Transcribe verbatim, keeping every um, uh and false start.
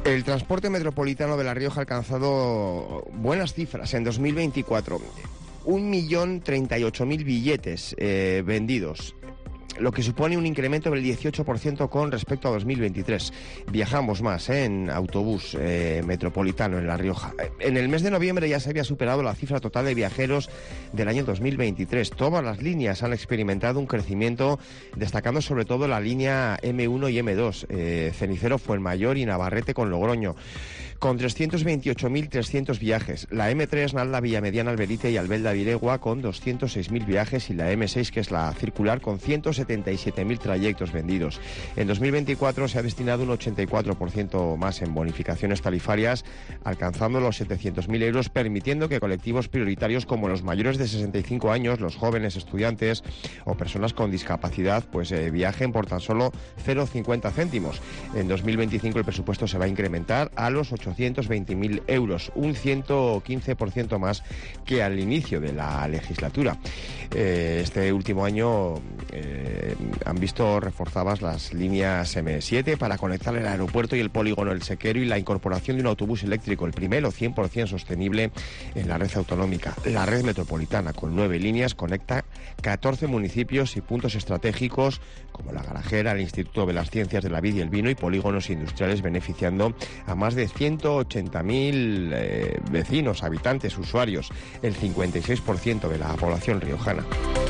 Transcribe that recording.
El transporte metropolitano de La Rioja ha alcanzado buenas cifras en dos mil veinticuatro. un millón treinta y ocho mil billetes eh, vendidos, lo que supone un incremento del dieciocho por ciento con respecto a dos mil veintitrés. Viajamos más ¿eh? en autobús eh, metropolitano en La Rioja. En el mes de noviembre ya se había superado la cifra total de viajeros del año dos mil veintitrés. Todas las líneas han experimentado un crecimiento, destacando sobre todo la línea eme uno y eme dos, eh, Cenicero, Fuenmayor y Navarrete con Logroño, con trescientos veintiocho mil trescientos viajes. La eme tres, Nalda, Villamediana, Alberite y Albelda, Viregua, con doscientos seis mil viajes, y la eme seis, que es la circular, con ciento setenta y siete mil trayectos vendidos. En dos mil veinticuatro se ha destinado un ochenta y cuatro por ciento más en bonificaciones tarifarias, alcanzando los setecientos mil euros, permitiendo que colectivos prioritarios como los mayores de sesenta y cinco años, los jóvenes, estudiantes o personas con discapacidad, pues eh, viajen por tan solo cero coma cincuenta céntimos. En dos mil veinticinco el presupuesto se va a incrementar a los ochocientos veinte mil euros, un ciento quince por ciento más que al inicio de la legislatura. Eh, este último año eh, han visto reforzadas las líneas eme siete para conectar el aeropuerto y el polígono El Sequero, y la incorporación de un autobús eléctrico, el primero cien por ciento sostenible en la red autonómica. La red metropolitana, con nueve líneas, conecta catorce municipios y puntos estratégicos como La Garajera, el Instituto de las Ciencias de la Vid y el Vino y polígonos industriales, beneficiando a más de ciento ochenta mil eh, vecinos, habitantes, usuarios, el cincuenta y seis por ciento de la población riojana.